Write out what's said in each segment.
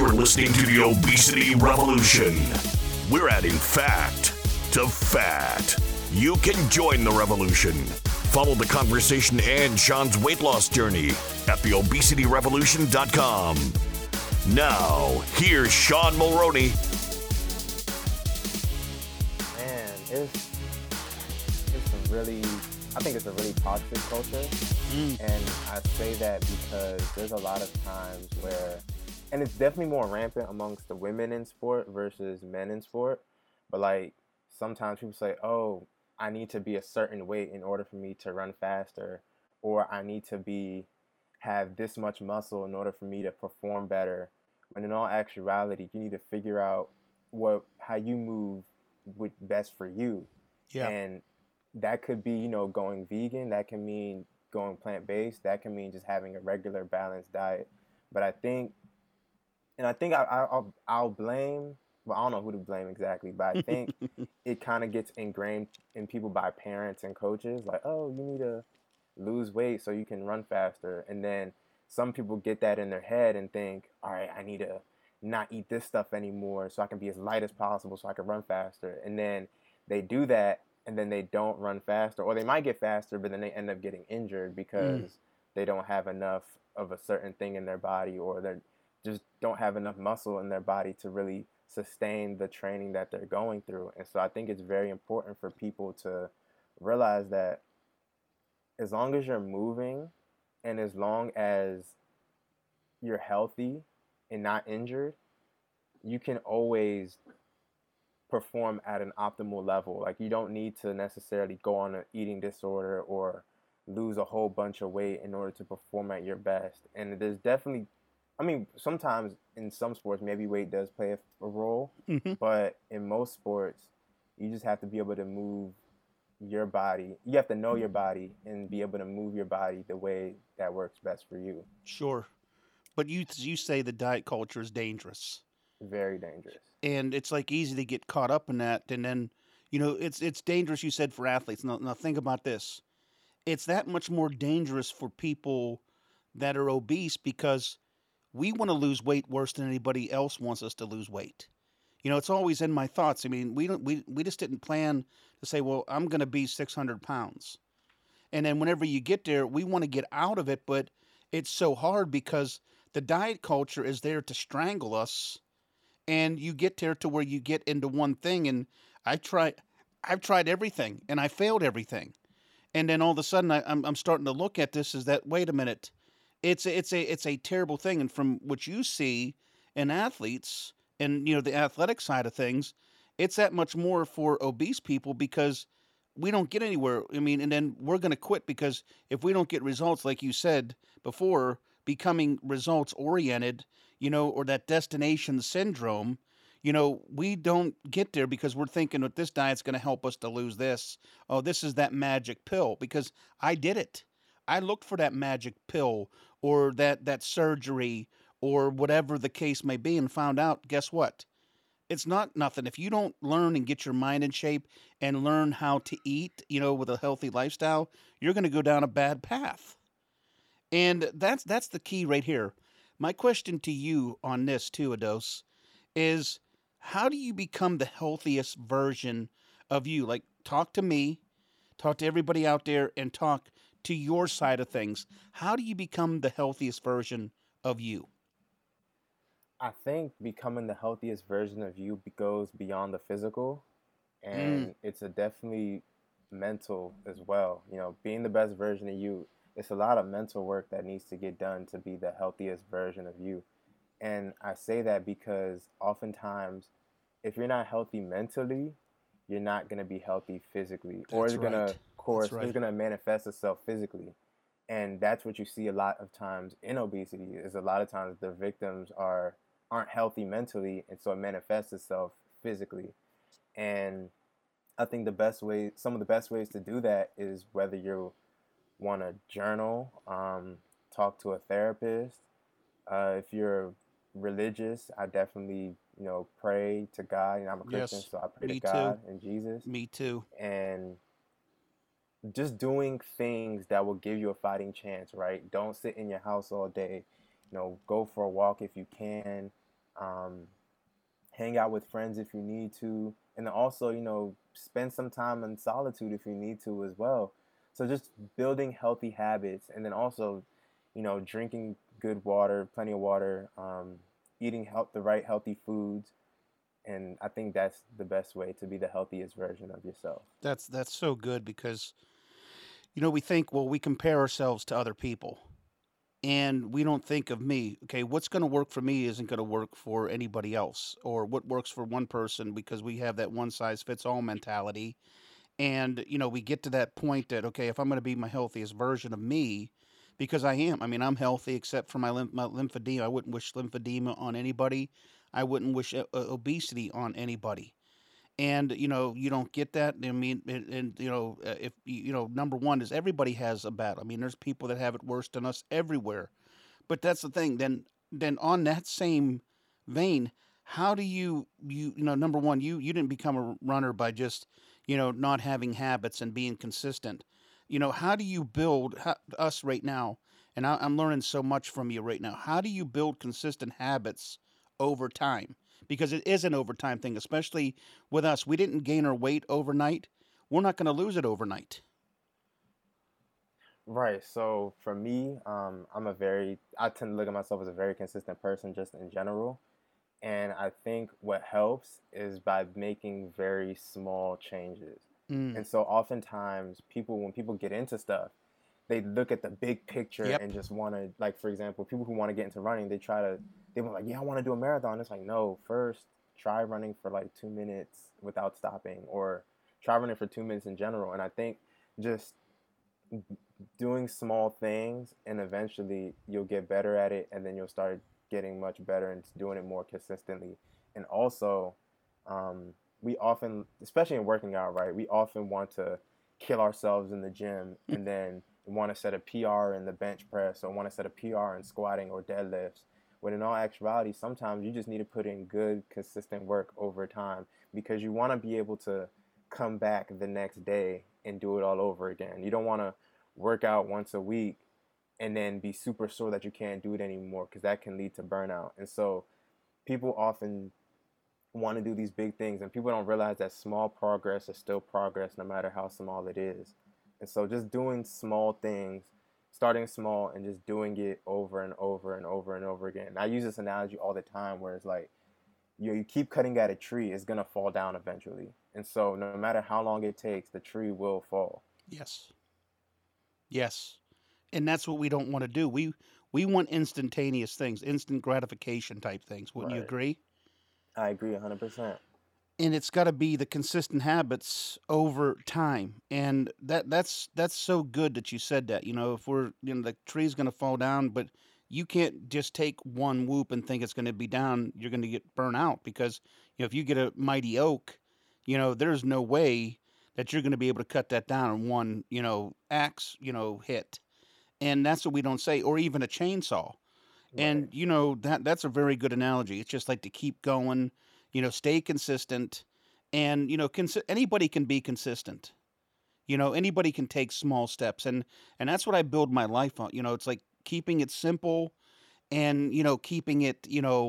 You're listening to the Obesity Revolution. We're adding fact to fat. You can join the revolution. Follow the conversation and Sean's weight loss journey at theobesityrevolution.com. Now, here's Sean Mulroney. Man, I think it's a really toxic culture. And I say that because there's a lot of times where, and it's definitely more rampant amongst the women in sport versus men in sport. But like sometimes people say, oh, I need to be a certain weight in order for me to run faster, or I need to have this much muscle in order for me to perform better. When in all actuality, you need to figure out how you move with best for you. Yeah. And that could be, going vegan. That can mean going plant-based. That can mean just having a regular balanced diet. But I think I'll blame, well, I don't know who to blame exactly, but I think it kind of gets ingrained in people by parents and coaches, like, oh, you need to lose weight so you can run faster. And then some people get that in their head and think, all right, I need to not eat this stuff anymore so I can be as light as possible so I can run faster. And then they do that, and then they don't run faster, or they might get faster, but then they end up getting injured because they don't have enough of a certain thing in their body, or they just don't have enough muscle in their body to really sustain the training that they're going through. And so I think it's very important for people to realize that as long as you're moving and as long as you're healthy and not injured, you can always perform at an optimal level. Like, you don't need to necessarily go on an eating disorder or lose a whole bunch of weight in order to perform at your best. And there's definitely, sometimes in some sports, maybe weight does play a role, but in most sports, you just have to be able to move your body. You have to know your body and be able to move your body the way that works best for you. Sure. But you say the diet culture is dangerous. Very dangerous. And it's like easy to get caught up in that. And then, it's dangerous, you said, for athletes. Now think about this. It's that much more dangerous for people that are obese because we want to lose weight worse than anybody else wants us to lose weight. It's always in my thoughts. We just didn't plan to say, well, I'm going to be 600 pounds. And then whenever you get there, we want to get out of it, but it's so hard because the diet culture is there to strangle us. And you get there to where you get into one thing, and I've tried everything, and I failed everything. And then all of a sudden, I'm starting to look at this as that, wait a minute, it's a terrible thing. And from what you see in athletes and, the athletic side of things, it's that much more for obese people because we don't get anywhere. And then we're going to quit because if we don't get results, like you said before, becoming results oriented, or that destination syndrome, we don't get there because we're thinking that this diet's going to help us to lose this. Oh, this is that magic pill, because I did it. I looked for that magic pill or that surgery or whatever the case may be and found out, guess what? It's not nothing. If you don't learn and get your mind in shape and learn how to eat, with a healthy lifestyle, you're going to go down a bad path. And that's the key right here. My question to you on this too, Ados, is how do you become the healthiest version of you? Like, talk to me, talk to everybody out there, and talk to your side of things. How do you become the healthiest version of you? I think becoming the healthiest version of you goes beyond the physical, and it's definitely mental as well. Being the best version of you, it's a lot of mental work that needs to get done to be the healthiest version of you. And I say that because oftentimes, if you're not healthy mentally, you're not going to be healthy physically, or it's going to, of course, it's going to manifest itself physically. And that's what you see a lot of times in obesity, is a lot of times the victims aren't healthy mentally, and so it manifests itself physically. And I think some of the best ways to do that is whether you want to journal, talk to a therapist. If you're religious, I definitely, pray to God. I'm a Christian, Yes, so I pray to me God too. and Jesus. Me too. And just doing things that will give you a fighting chance, right? Don't sit in your house all day. Go for a walk if you can. Um, Hang out with friends if you need to, and then also, spend some time in solitude if you need to as well. So just building healthy habits, and then also, drinking good water, plenty of water, eating the right healthy foods, and I think that's the best way to be the healthiest version of yourself. That's so good because we think, well, we compare ourselves to other people, and we don't think of me. Okay, what's going to work for me isn't going to work for anybody else, or what works for one person, because we have that one size fits all mentality. And we get to that point that, okay, if I'm going to be my healthiest version of me, because I am. I mean, I'm healthy except for my lymphedema. I wouldn't wish lymphedema on anybody. I wouldn't wish obesity on anybody. And you don't get that. I mean, and if number one is everybody has a battle. I mean, there's people that have it worse than us everywhere. But that's the thing. Then on that same vein, how do number one, you didn't become a runner by just not having habits and being consistent. How do you build us right now? And I'm learning so much from you right now. How do you build consistent habits over time? Because it is an overtime thing, especially with us. We didn't gain our weight overnight. We're not going to lose it overnight. Right. So for me, I tend to look at myself as a very consistent person just in general. And I think what helps is by making very small changes. Mm. And so oftentimes when people get into stuff, they look at the big picture Yep. and just want to, like, for example, people who want to get into running, they were like, yeah, I want to do a marathon. It's like, no, first try running for like 2 minutes without stopping, or try running for 2 minutes in general. And I think just doing small things, and eventually you'll get better at it, and then you'll start getting much better and doing it more consistently. And also, we often, especially in working out, right, we often want to kill ourselves in the gym, and then want to set a PR in the bench press, or want to set a PR in squatting or deadlifts. When in all actuality, sometimes you just need to put in good, consistent work over time, because you want to be able to come back the next day and do it all over again. You don't want to work out once a week and then be super sore that you can't do it anymore, because that can lead to burnout. And so people often want to do these big things, and people don't realize that small progress is still progress no matter how small it is. And so just doing small things, starting small and just doing it over and over and over and over again. And I use this analogy all the time, where it's like, you keep cutting at a tree, it's going to fall down eventually. And so no matter how long it takes, the tree will fall. Yes. Yes. And that's what we don't want to do. We want instantaneous things, instant gratification type things. Wouldn't you Right. agree? I agree 100%. And it's got to be the consistent habits over time. And that's so good that you said that. If the tree's going to fall down, but you can't just take one whoop and think it's going to be down. You're going to get burnt out, because if you get a mighty oak, there's no way that you're going to be able to cut that down in one axe hit. And that's what we don't say, or even a chainsaw. Right. And that's a very good analogy. It's just like to keep going, stay consistent, and anybody can be consistent. Anybody can take small steps, and that's what I build my life on. It's like keeping it simple, and keeping it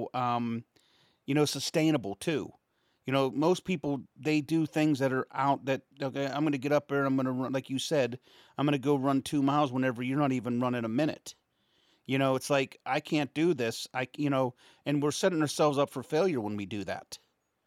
sustainable too. Most people, they do things that are out that, okay, I'm going to get up there, I'm going to run, like you said, I'm going to go run 2 miles whenever you're not even running a minute. It's like, I can't do this. And we're setting ourselves up for failure when we do that.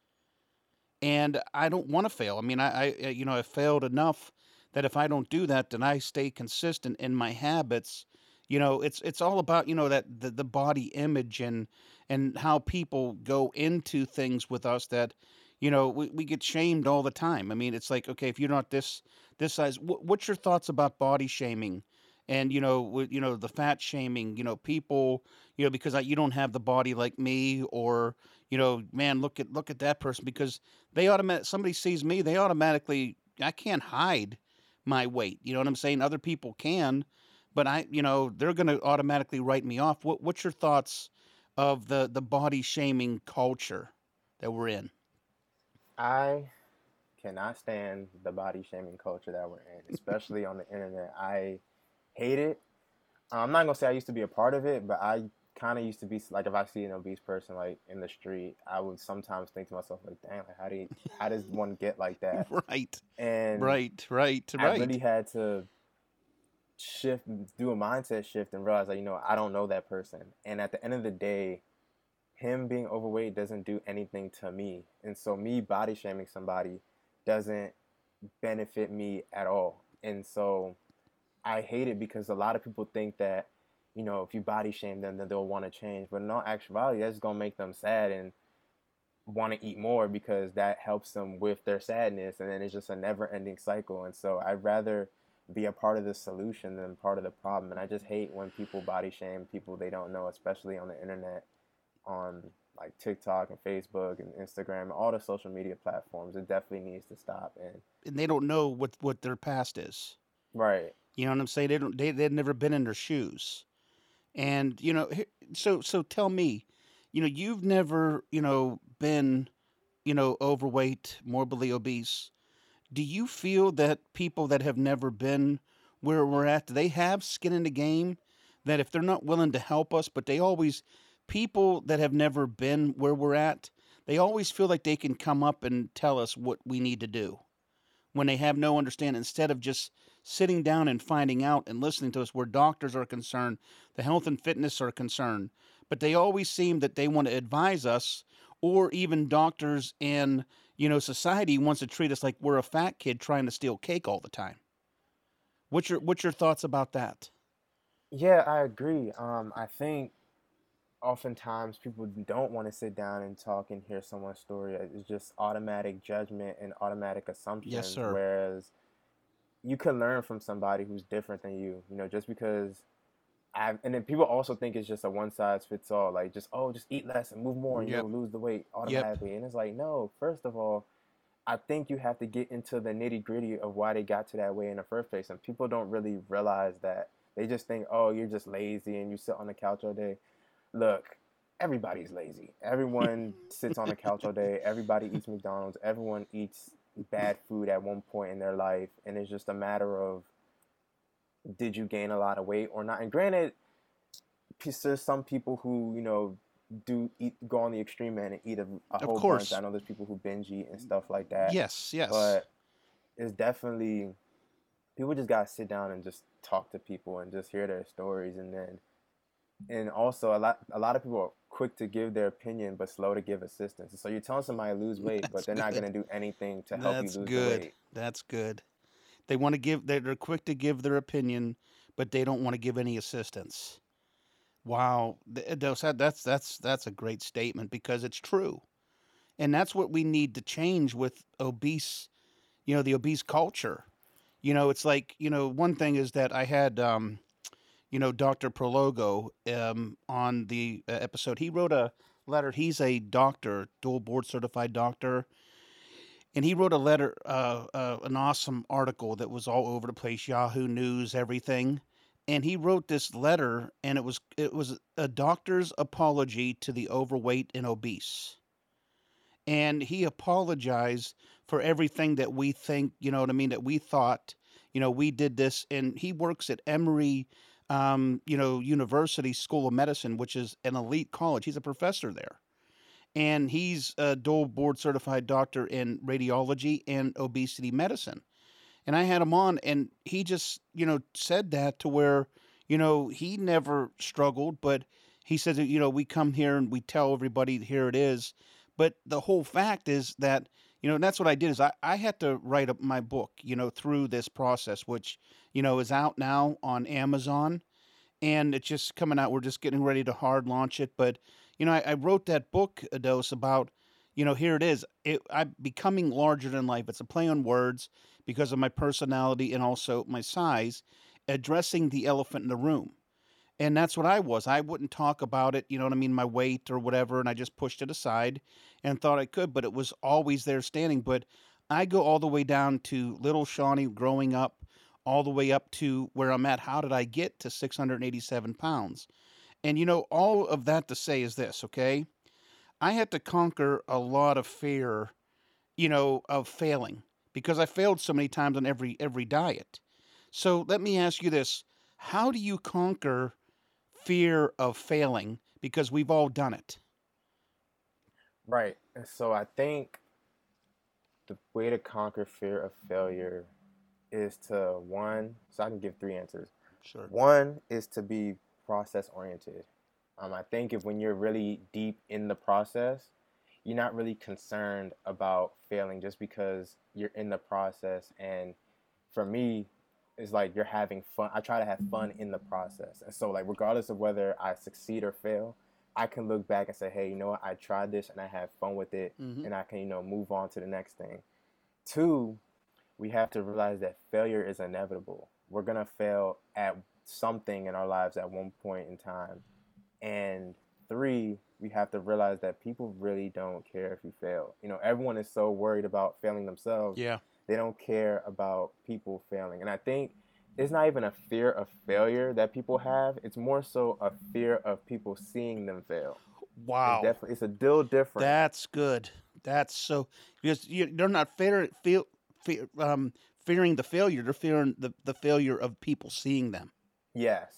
And I don't want to fail. I mean, I've failed enough that if I don't do that, then I stay consistent in my habits. It's all about, that the body image, and how people go into things with us that, we get shamed all the time. I mean, it's like, okay, if you're not this size, what's your thoughts about body shaming? And the fat shaming, people, because you don't have the body like me, or man, look at that person, because somebody sees me, they automatically, I can't hide my weight. You know what I'm saying? Other people can, but they're going to automatically write me off. What's your thoughts of the body shaming culture that we're in? I cannot stand the body shaming culture that we're in, especially on the internet. I hate it. I'm not gonna say I used to be a part of it, but I kind of used to be like if I see an obese person like in the street, I would sometimes think to myself like, "Dang, like how does one get like that?" Right. And I really had to shift, do a mindset shift, and realize like, I don't know that person. And at the end of the day, him being overweight doesn't do anything to me, and so me body shaming somebody doesn't benefit me at all. And so I hate it because a lot of people think that, if you body shame them, then they'll want to change. But in all actuality, that's going to make them sad and want to eat more because that helps them with their sadness. And then it's just a never ending cycle. And so I'd rather be a part of the solution than part of the problem. And I just hate when people body shame people they don't know, especially on the internet, on like TikTok and Facebook and Instagram, all the social media platforms. It definitely needs to stop. And they don't know what their past is. Right. You know what I'm saying? They've never been in their shoes. And, so tell me, you've never, been, overweight, morbidly obese. Do you feel that people that have never been where we're at, do they have skin in the game? That if they're not willing to help us, but people that have never been where we're at, they always feel like they can come up and tell us what we need to do when they have no understanding, instead of just sitting down and finding out and listening to us where doctors are concerned, the health and fitness are concerned. But they always seem that they want to advise us, or even doctors and, society wants to treat us like we're a fat kid trying to steal cake all the time. What's your thoughts about that? Yeah, I agree. I think oftentimes people don't want to sit down and talk and hear someone's story. It's just automatic judgment and automatic Yes, assumptions. sir. Whereas you can learn from somebody who's different than you, just because and then people also think it's just a one size fits all, like just eat less and move more and Yep. you'll lose the weight Yep. automatically. And it's like, no, first of all, I think you have to get into the nitty gritty of why they got to that way in the first place. And people don't really realize that. They just think, oh, you're just lazy and you sit on the couch all day. Look, everybody's lazy. Everyone sits on the couch all day. Everybody eats McDonald's. Everyone eats bad food at one point in their life. And it's just a matter of, did you gain a lot of weight or not? And granted, there's some people who, go on the extreme end and eat a Of whole bunch. course. I know there's people who binge eat and stuff like that. Yes. But it's definitely, people just gotta sit down and just talk to people and just hear their stories. And also a lot of people are quick to give their opinion but slow to give assistance. So you're telling somebody to lose weight, but That's they're not good. gonna do anything to help you That's lose the good. weight. That's good. They want to give. They're quick to give their opinion, but they don't want to give any assistance. Wow, that's a great statement because it's true, and that's what we need to change with obese. The obese culture. It's like one thing is that I had Dr. Prologo on the episode. He wrote a letter. He's a doctor, dual board certified doctor. And he wrote a letter, an awesome article that was all over the place, Yahoo News, everything. And he wrote this letter, and it was a doctor's apology to the overweight and obese. And he apologized for everything that we think, that we thought, we did this. And he works at Emory, University School of Medicine, which is an elite college. He's a professor there. And he's a dual board certified doctor in radiology and obesity medicine. And I had him on, and he just, said that to where, he never struggled, but he said that, we come here and we tell everybody here it is. But the whole fact is that, and that's what I did is I had to write up my book, through this process, which, is out now on Amazon, and it's just coming out. We're just getting ready to hard launch it. But, I wrote that book, Dose, about, here it is. I'm becoming larger than life. It's a play on words because of my personality and also my size, addressing the elephant in the room. And that's what I was. I wouldn't talk about it, my weight or whatever, and I just pushed it aside and thought I could, but it was always there standing. But I go all the way down to little Shawnee growing up, all the way up to where I'm at. How did I get to 687 pounds? And, all of that to say is this, okay? I had to conquer a lot of fear, of failing because I failed so many times on every diet. So let me ask you this. How do you conquer fear of failing because we've all done it. Right. And so I think the way to conquer fear of failure is to one, so I can give three answers. Sure. One is to be process oriented. I think if when you're really deep in the process, you're not really concerned about failing just because you're in the process. And for me, it's like you're having fun. I try to have fun in the process. And so, like, regardless of whether I succeed or fail, I can look back and say, hey, you know what? I tried this and I had fun with it, and I can, move on to the next thing. Two, we have to realize that failure is inevitable. We're going to fail at something in our lives at one point in time. And three, we have to realize that people really don't care if you fail. Everyone is so worried about failing themselves. Yeah. They don't care about people failing. And I think it's not even a fear of failure that people have. It's more so a fear of people seeing them fail. Wow. It's a deal different. That's good. That's so, because they're not fearing the failure. They're fearing the failure of people seeing them. Yes.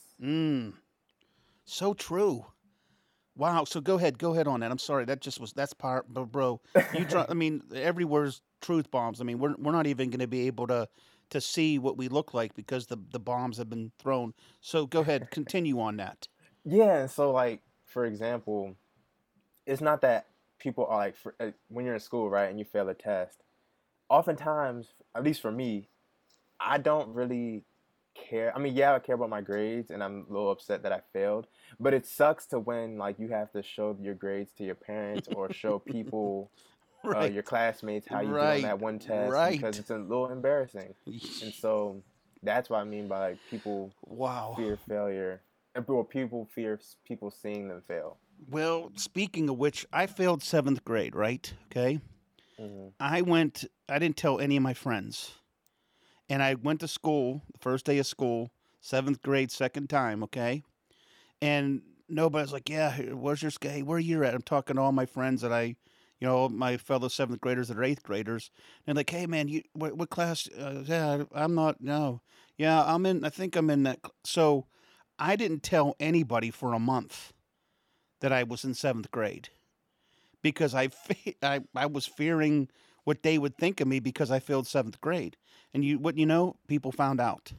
So true. Wow. So go ahead on that. I'm sorry. That's part, bro. I mean, everywhere's truth bombs. I mean, we're not even going to be able to see what we look like because the bombs have been thrown. So go ahead, continue on that. Yeah. And so, like, for example, it's not that people are like, when you're in school, right, and you fail a test, oftentimes, at least for me, I don't really care. I mean, yeah, I care about my grades and I'm a little upset that I failed, but it sucks to when, like, you have to show your grades to your parents or show people, Right. your classmates, how you did Right. on that one test, Right. because it's a little embarrassing. And so that's what I mean by, like, people Wow. fear failure, or people fear people seeing them fail. Well, speaking of which, I failed 7th grade, right? Okay. I didn't tell any of my friends. And I went to school, the first day of school, 7th grade, second time, okay? And nobody's like, yeah, where's your skate? Where you at? I'm talking to all my friends that my fellow 7th graders that are 8th graders. And like, hey, man, what class? Yeah, I'm not, no. Yeah, I think I'm in that. So I didn't tell anybody for a month that I was in 7th grade because I was fearing what they would think of me because I failed 7th grade. And people found out.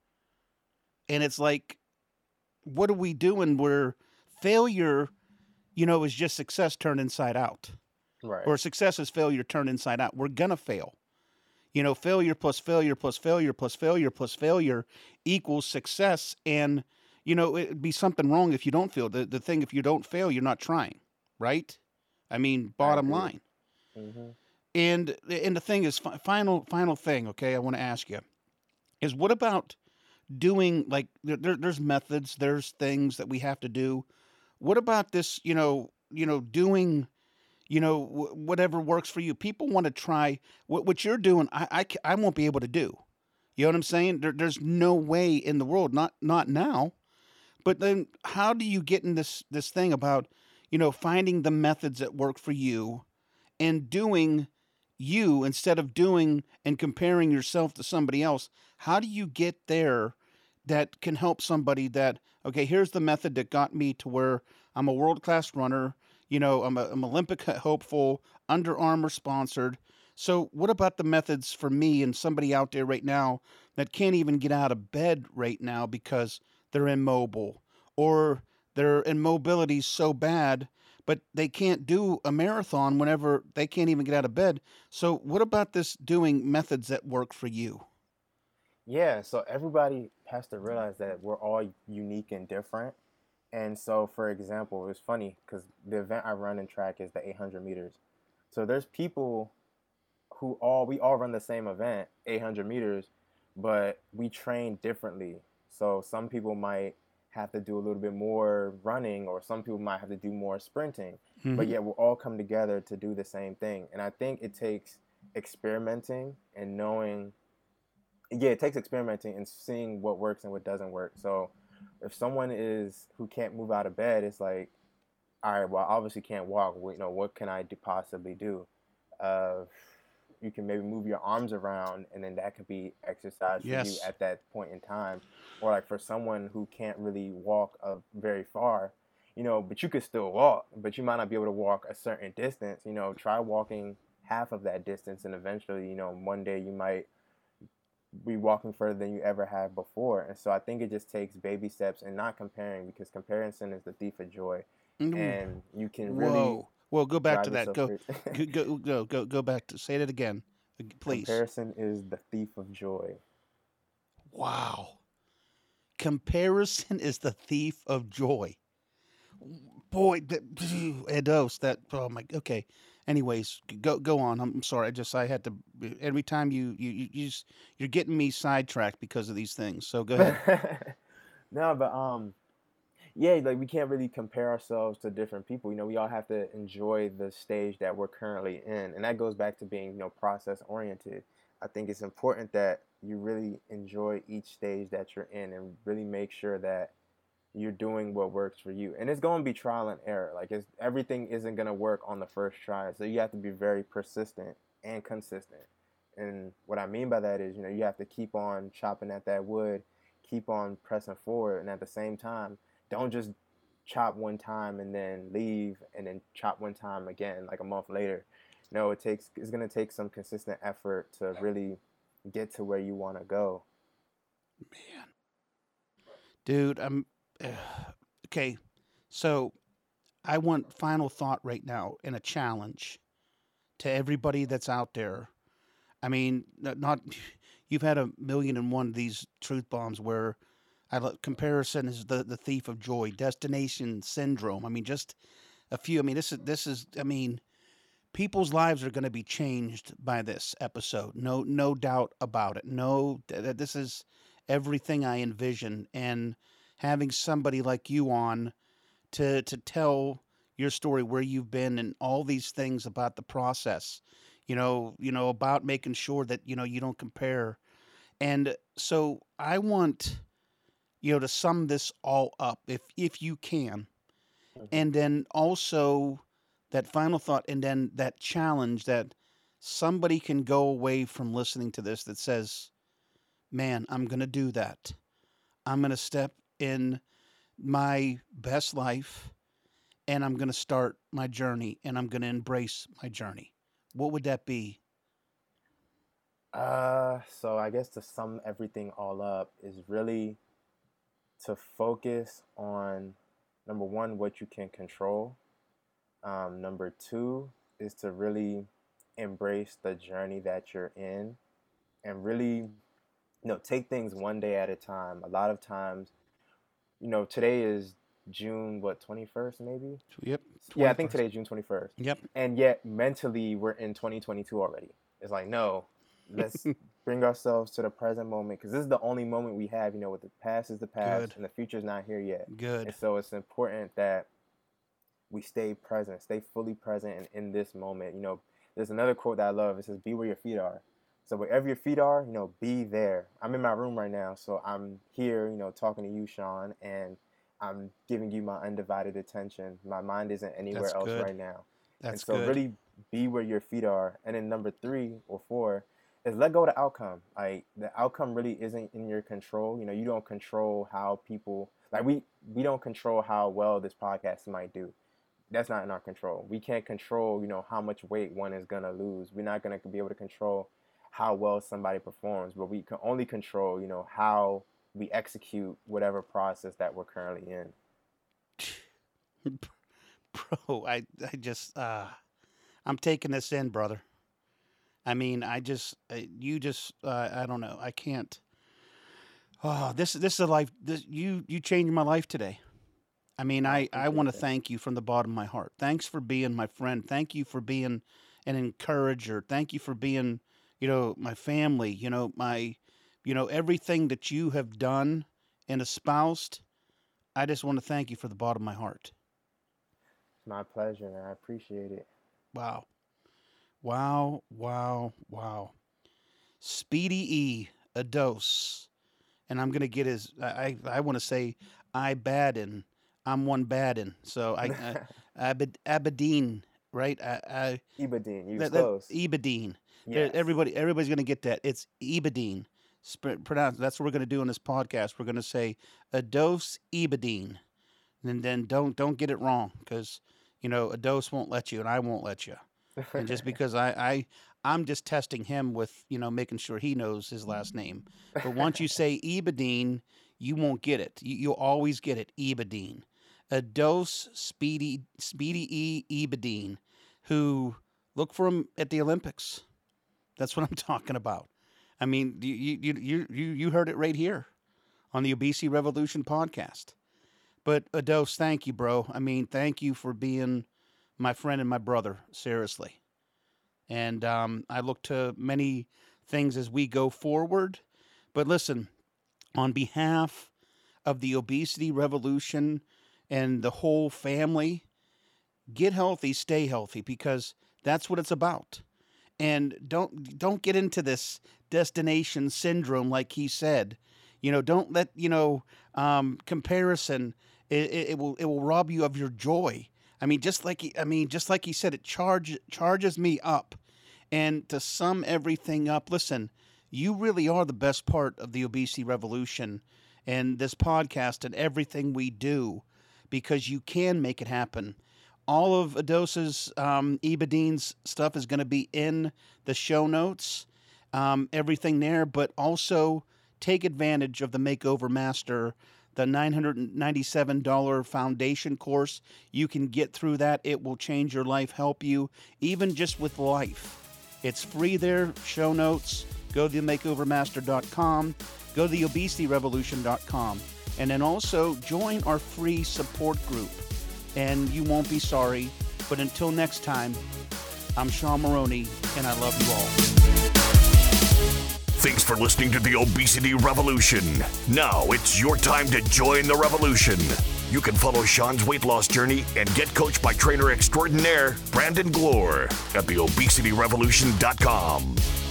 And it's like, what are we doing where failure, is just success turned inside out? Right. Or success is failure turned inside out. We're going to fail. Failure plus failure plus failure plus failure plus failure equals success. And, it'd be something wrong if you don't fail. The thing, if you don't fail, you're not trying, right? I mean, bottom line. And the thing is, final thing, okay, I want to ask you, is what about doing, like, there's methods, there's things that we have to do. What about this, doing, whatever works for you? People want to try what you're doing. I won't be able to do. You know what I'm saying? There's no way in the world, not now. But then how do you get in this thing about, finding the methods that work for you and doing you instead of doing and comparing yourself to somebody else? How do you get there that can help somebody that, okay, here's the method that got me to where I'm a world-class runner, I'm Olympic hopeful, Under Armour sponsored. So what about the methods for me and somebody out there right now that can't even get out of bed right now because they're immobile or their immobility is so bad, but they can't do a marathon whenever they can't even get out of bed. So what about this doing methods that work for you? Yeah, so everybody has to realize that we're all unique and different. And so, for example, it's funny because the event I run in track is the 800 meters. So there's people we all run the same event, 800 meters, but we train differently. So some people might have to do a little bit more running, or some people might have to do more sprinting. But yet we'll all come together to do the same thing. And I think it takes experimenting and knowing. Yeah, it takes experimenting and seeing what works and what doesn't work. So if someone who can't move out of bed, it's like, all right, well, I obviously can't walk. What can I possibly do? you can maybe move your arms around, and then that could be exercise for you Yes. at that point in time. Or like for someone who can't really walk very far, but you could still walk, but you might not be able to walk a certain distance. Try walking half of that distance, and eventually, one day you might be walking further than you ever have before. And so I think it just takes baby steps and not comparing, because comparison is the thief of joy, Mm, and you can really Whoa. Well, go back to drive that. yourself Go, crazy. go back to say that again, please. Comparison is the thief of joy. Wow. Comparison is the thief of joy. Boy, Edos, that, oh my, okay. Anyways, go on. I'm sorry. I had to, every time you're getting me sidetracked because of these things. So go ahead. No, but yeah, like we can't really compare ourselves to different people. We all have to enjoy the stage that we're currently in, and that goes back to being, process oriented. I think it's important that you really enjoy each stage that you're in, and really make sure that you're doing what works for you. And it's going to be trial and error. Like everything isn't going to work on the first try, so you have to be very persistent and consistent. And what I mean by that is, you have to keep on chopping at that wood, keep on pressing forward, and at the same time, don't just chop one time and then leave, and then chop one time again like a month later. No, it's going to take some consistent effort to really get to where you want to go. Man, dude, okay. So I want final thought right now and a challenge to everybody that's out there. I mean, not you've had 1,000,001 of these truth bombs where comparison is the thief of joy, destination syndrome. I mean, just a few. I mean, this is. I mean, people's lives are going to be changed by this episode. No doubt about it. No, this is everything I envision, and having somebody like you on to tell your story, where you've been, and all these things about the process. About making sure that you don't compare. And so I want to sum this all up, if you can, and then also that final thought, and then that challenge that somebody can go away from listening to this that says, man, I'm going to do that. I'm going to step in my best life, and I'm going to start my journey, and I'm going to embrace my journey. What would that be? So I guess to sum everything all up is really to focus on, number one, what you can control. Number two is to really embrace the journey that you're in, and really, take things one day at a time. A lot of times, today is June, 21st, maybe? Yep. Yeah, I think today's June 21st. Yep. And yet, mentally, we're in 2022 already. It's like, no, let's bring ourselves to the present moment, because this is the only moment we have. With the past is the past, Good. and the future is not here yet. Good. And so it's important that we stay present, stay fully present, and in this moment. There's another quote that I love. It says, "Be where your feet are." So wherever your feet are, be there. I'm in my room right now, so I'm here, talking to you, Sean, and I'm giving you my undivided attention. My mind isn't anywhere That's else good. right now. That's And so good. really be where your feet are. And then number 3 or 4 is let go of the outcome. Like, the outcome really isn't in your control. You don't control how people, like, we don't control how well this podcast might do. That's not in our control. We can't control, how much weight one is going to lose. We're not going to be able to control how well somebody performs, but we can only control, how we execute whatever process that we're currently in. Bro, I just I'm taking this in, brother. I mean, I don't know. I can't. Oh, this is a life. You changed my life today. I mean, I want to thank you from the bottom of my heart. Thanks for being my friend. Thank you for being an encourager. Thank you for being, my family. Everything that you have done and espoused. I just want to thank you for the bottom of my heart. It's my pleasure, and I appreciate it. Wow. Wow, wow, wow. Speedy E, a dose. And I'm going to get his, I want to say, Ibadan. I'm one Baden. So Aberdeen, right? Ibadeen, you was close. Ibadeen. Yes. Everybody's going to get that. It's Ibadine. Pronounce. That's what we're going to do on this podcast. We're going to say a dose Ibadine, and then don't get it wrong, because a dose won't let you, and I won't let you. And just because I'm just testing him with making sure he knows his last name. But once you say Ibadine, you won't get it. You'll always get it. Ibadine. A dose Speedy Ibadine, who look for him at the Olympics. That's what I'm talking about. I mean, you heard it right here on the Obesity Revolution podcast. But Ados, thank you, bro. I mean, thank you for being my friend and my brother, seriously. And I look to many things as we go forward. But listen, on behalf of the Obesity Revolution and the whole family, get healthy, stay healthy, because that's what it's about. And don't get into this destination syndrome, like he said. Don't let comparison. It will rob you of your joy. I mean, just like he said, it charges me up, and to sum everything up. Listen, you really are the best part of the Obesity Revolution and this podcast and everything we do, because you can make it happen. All of Ados's Ibadine's stuff is going to be in the show notes, everything there, but also take advantage of the Makeover Master, the $997 foundation course. You can get through that. It will change your life, help you, even just with life. It's free there, show notes. Go to themakeovermaster.com, go to theobesityrevolution.com, and then also join our free support group. And you won't be sorry. But until next time, I'm Sean Maroney, and I love you all. Thanks for listening to the Obesity Revolution. Now it's your time to join the revolution. You can follow Sean's weight loss journey and get coached by trainer extraordinaire Brandon Glore at theobesityrevolution.com.